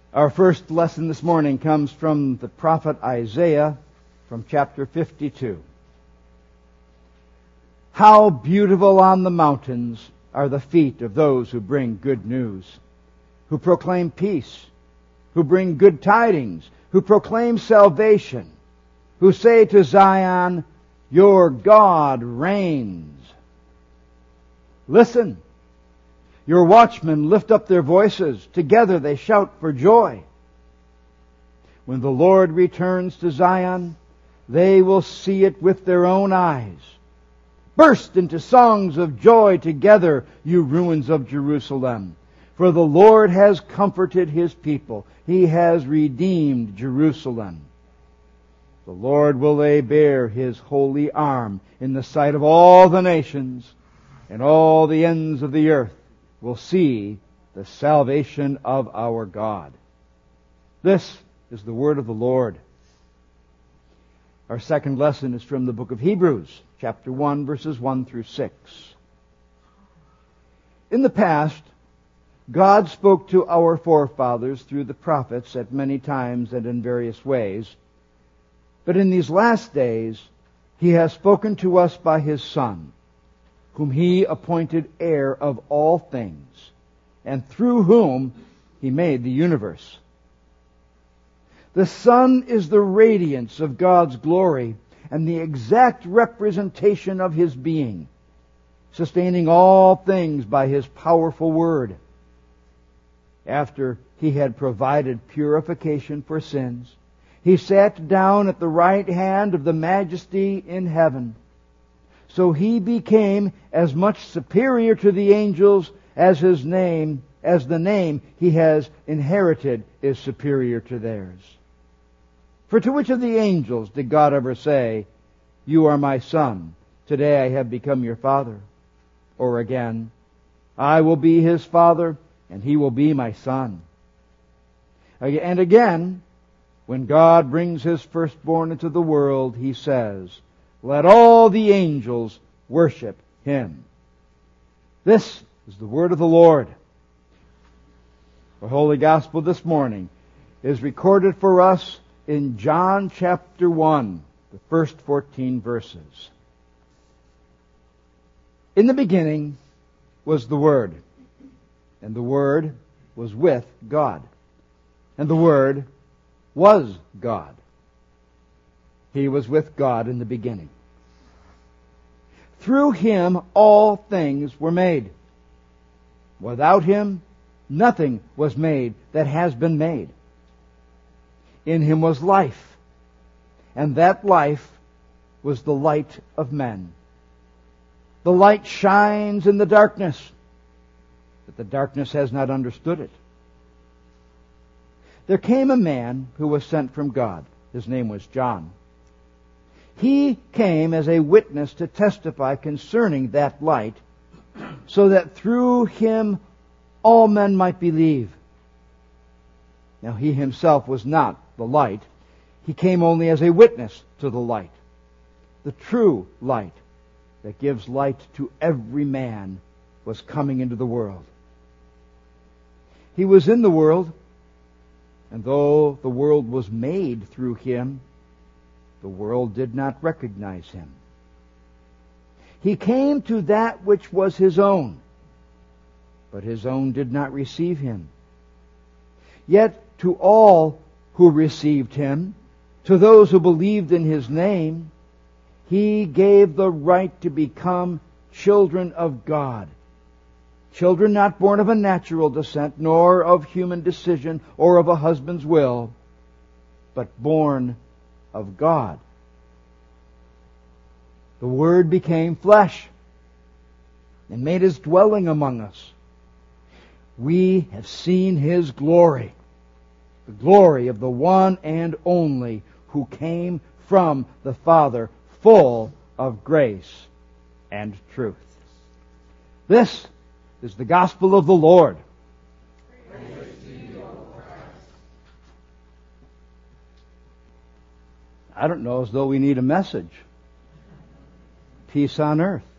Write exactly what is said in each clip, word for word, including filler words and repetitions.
Our first lesson this morning comes from the prophet Isaiah from chapter fifty-two. How beautiful on the mountains are the feet of those who bring good news, who proclaim peace, who bring good tidings, who proclaim salvation, who say to Zion, your God reigns. Listen. Your watchmen lift up their voices. Together they shout for joy. When the Lord returns to Zion, they will see it with their own eyes. Burst into songs of joy together, you ruins of Jerusalem. For the Lord has comforted His people. He has redeemed Jerusalem. The Lord will lay bare His holy arm in the sight of all the nations, and all the ends of the earth will see the salvation of our God. This is the word of the Lord. Our second lesson is from the book of Hebrews, chapter one, verses one through six. In the past, God spoke to our forefathers through the prophets at many times and in various ways. But in these last days, He has spoken to us by His Son, whom He appointed heir of all things, and through whom He made the universe. The Son is the radiance of God's glory and the exact representation of His being, sustaining all things by His powerful word. After He had provided purification for sins, He sat down at the right hand of the Majesty in heaven. So He became as much superior to the angels as His name, as the name He has inherited is superior to theirs. For to which of the angels did God ever say, you are my Son, today I have become your Father? Or again, I will be His Father, and He will be my Son. And again, when God brings His firstborn into the world, He says, let all the angels worship Him. This is the word of the Lord. The Holy Gospel this morning is recorded for us in John chapter one, the first fourteen verses. In the beginning was the Word, and the Word was with God, and the Word was God. He was with God in the beginning. Through Him all things were made. Without Him nothing was made that has been made. In Him was life, and that life was the light of men. The light shines in the darkness, but the darkness has not understood it. There came a man who was sent from God. His name was John. He came as a witness to testify concerning that light, so that through him all men might believe. Now he himself was not the light. He came only as a witness to the light, the true light that gives light to every man was coming into the world. He was in the world, and though the world was made through Him, the world did not recognize Him. He came to that which was His own, but His own did not receive Him. Yet to all who received Him, to those who believed in His name, He gave the right to become children of God. Children not born of a natural descent, nor of human decision, or of a husband's will, but born of God. The Word became flesh and made His dwelling among us. We have seen His glory, the glory of the one and only who came from the Father, full of grace and truth. This is the gospel of the Lord. Praise to you, O Christ. I don't know as though we need a message. Peace on earth.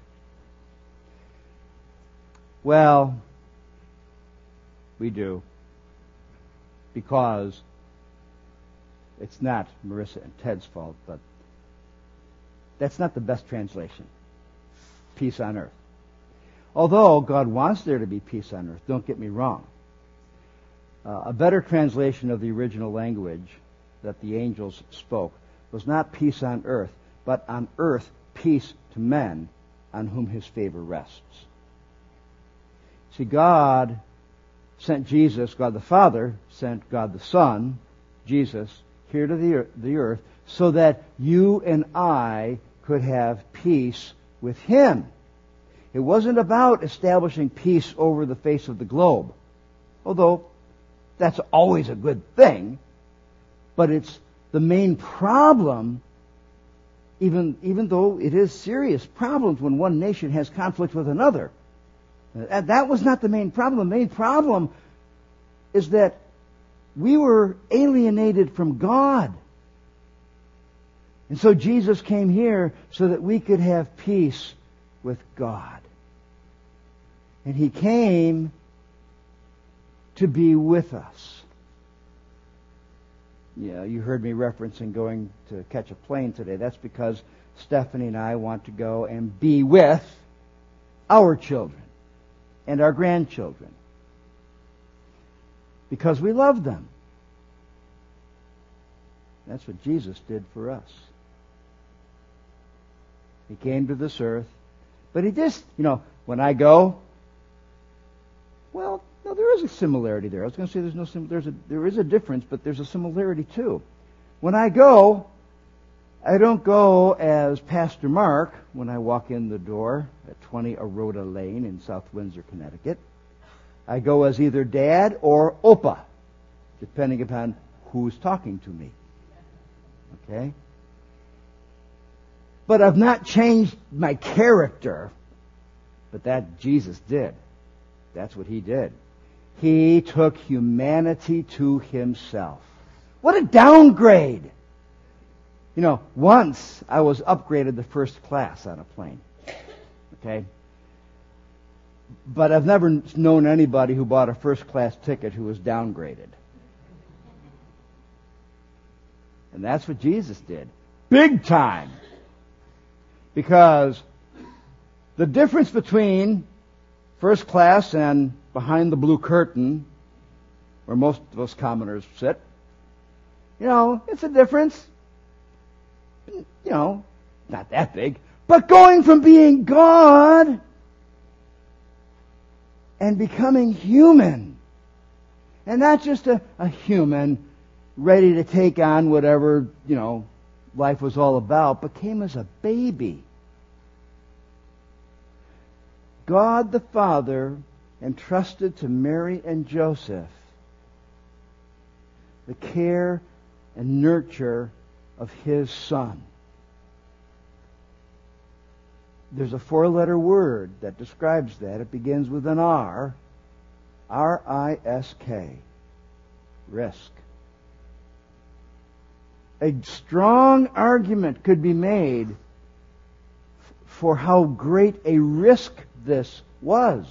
Well, we do. because it's not Marissa and Ted's fault, but that's not the best translation. Peace on earth. Although God wants there to be peace on earth, don't get me wrong. Uh, a better translation of the original language that the angels spoke was not peace on earth, but on earth peace to men on whom his favor rests. See, God sent Jesus, God the Father sent God the Son, Jesus, here to the, the earth so that you and I could have peace with him. It wasn't about establishing peace over the face of the globe, although that's always a good thing, but it's the main problem, even, even though it is serious problems when one nation has conflict with another. And that was not the main problem. The main problem is that we were alienated from God. And so Jesus came here so that we could have peace with God. And he came to be with us. Yeah, you heard me referencing going to catch a plane today. That's because Stephanie and I want to go and be with our children and our grandchildren, because we love them. That's what Jesus did for us. He came to this earth, but he just, you know, when I go, well, no, there is a similarity there. I was going to say there's no sim- there's a there is a difference, but there's a similarity too. When I go, I don't go as Pastor Mark when I walk in the door at twenty Aroda Lane in South Windsor, Connecticut. I go as either Dad or Opa, depending upon who's talking to me. Okay? But I've not changed my character, but that Jesus did. That's what he did. He took humanity to himself. What a downgrade! You know, once I was upgraded to first class on a plane. Okay? But I've never known anybody who bought a first class ticket who was downgraded. And that's what Jesus did. Big time! Because the difference between first class and behind the blue curtain, where most of us commoners sit, you know, it's a difference. You know, not that big. But going from being God and becoming human, and not just a, a human ready to take on whatever, you know, life was all about, but came as a baby. God the Father entrusted to Mary and Joseph the care and nurture of his Son. There's a four-letter word that describes that. It begins with an R, R I S K, risk. A strong argument could be made for how great a risk this was.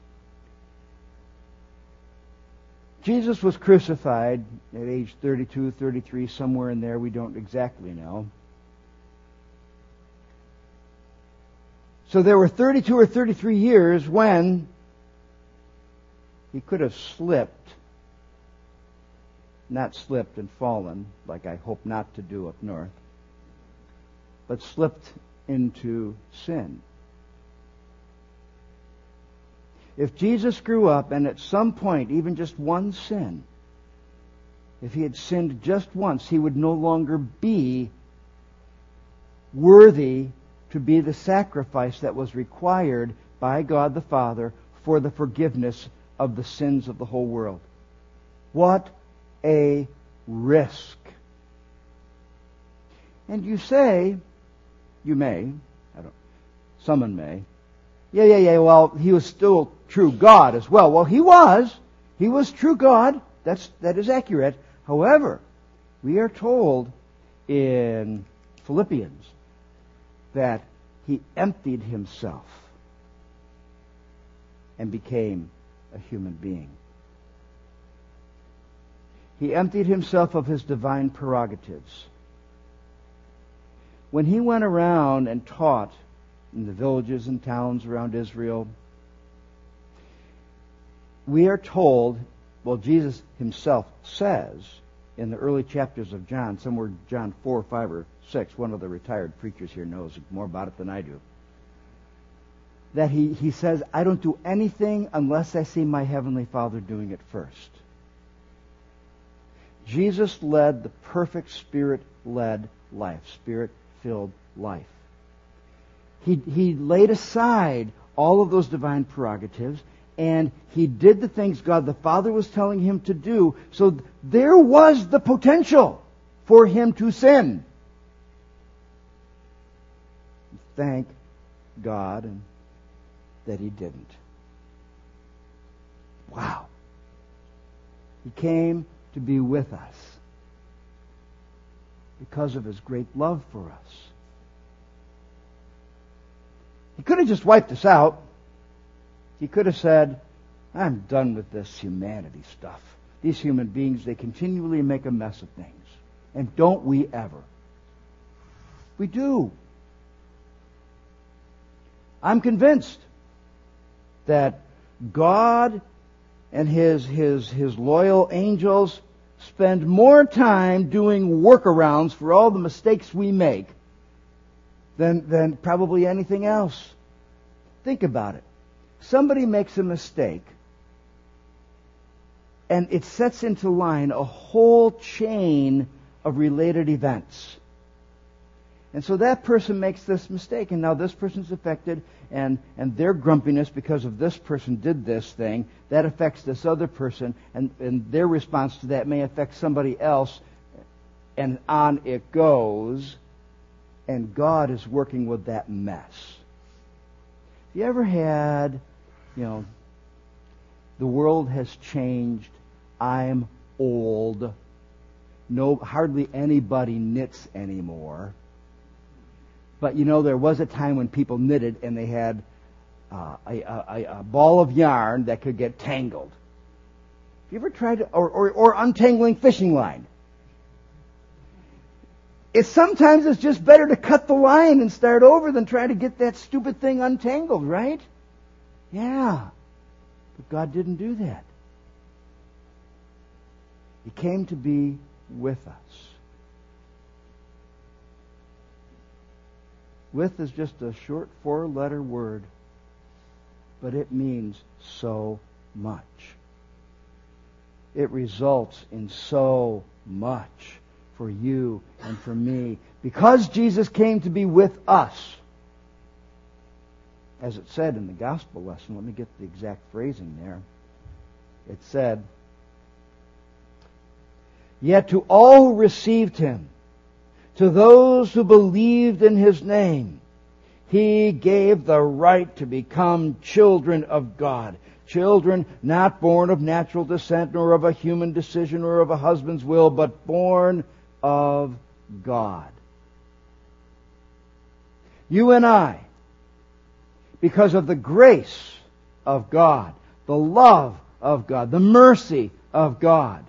Jesus was crucified at age thirty-two, thirty-three, somewhere in there. We don't exactly know. So there were thirty-two or thirty-three years when he could have slipped, not slipped and fallen, like I hope not to do up north, but slipped into sin. If Jesus grew up and at some point, even just one sin, if he had sinned just once, he would no longer be worthy to be the sacrifice that was required by God the Father for the forgiveness of the sins of the whole world. What a risk. And you say, you may, I don't, someone may, yeah, yeah, yeah, well, he was still true God as well. Well, he was. He was true God. That's, that is accurate. However, we are told in Philippians that he emptied himself and became a human being. He emptied himself of his divine prerogatives. When he went around and taught in the villages and towns around Israel, we are told, well, Jesus himself says in the early chapters of John, somewhere John four, five, or six, one of the retired preachers here knows more about it than I do, that he, he says, I don't do anything unless I see my Heavenly Father doing it first. Jesus led the perfect Spirit-led life, Spirit-filled life. He, he laid aside all of those divine prerogatives, and he did the things God the Father was telling him to do, so there was the potential for him to sin. Thank God and that he didn't. Wow. He came to be with us because of his great love for us. He could have just wiped us out. He could have said, I'm done with this humanity stuff. These human beings, they continually make a mess of things. And don't we ever? We do. I'm convinced that God and his, his, his loyal angels spend more time doing workarounds for all the mistakes we make than, than probably anything else. Think about it. Somebody makes a mistake, and it sets into line a whole chain of related events. And so that person makes this mistake, and now this person's affected, and, and their grumpiness because of this person did this thing, that affects this other person, and, and their response to that may affect somebody else, and on it goes, and God is working with that mess. You ever had, you know, the world has changed, I'm old, no, hardly anybody knits anymore. But you know, there was a time when people knitted and they had uh, a, a, a ball of yarn that could get tangled. Have you ever tried to, or, or, or untangling fishing line? It's sometimes it's just better to cut the line and start over than try to get that stupid thing untangled, right? Yeah. But God didn't do that. He came to be with us. With is just a short four-letter word, but it means so much. It results in so much for you and for me. Because Jesus came to be with us, as it said in the gospel lesson, let me get the exact phrasing there. It said, yet to all who received him, to those who believed in his name, he gave the right to become children of God. Children not born of natural descent, nor of a human decision, or of a husband's will, but born of God. You and I, because of the grace of God, the love of God, the mercy of God,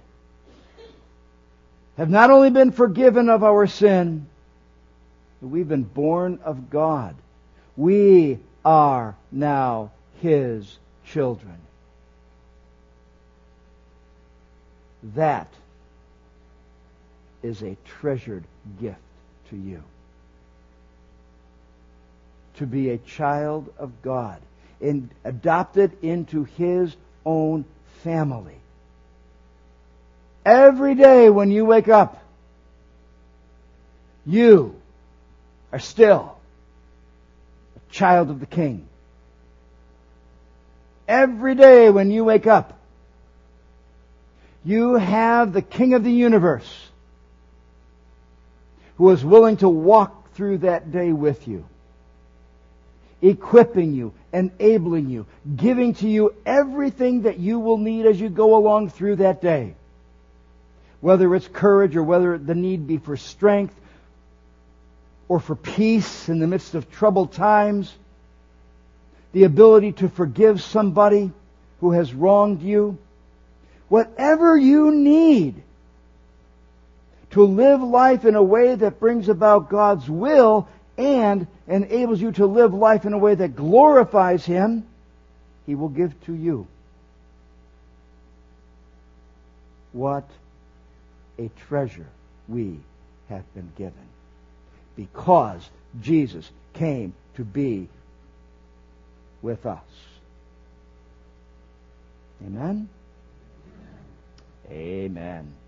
have not only been forgiven of our sin, but we've been born of God. We are now his children. That is a treasured gift to you. To be a child of God and adopted into his own family. Every day when you wake up, you are still a child of the King. Every day when you wake up, you have the King of the universe who is willing to walk through that day with you, equipping you, enabling you, giving to you everything that you will need as you go along through that day. Whether it's courage or whether the need be for strength or for peace in the midst of troubled times, the ability to forgive somebody who has wronged you. Whatever you need, to live life in a way that brings about God's will and enables you to live life in a way that glorifies Him, He will give to you. What a treasure we have been given, because Jesus came to be with us. Amen? Amen.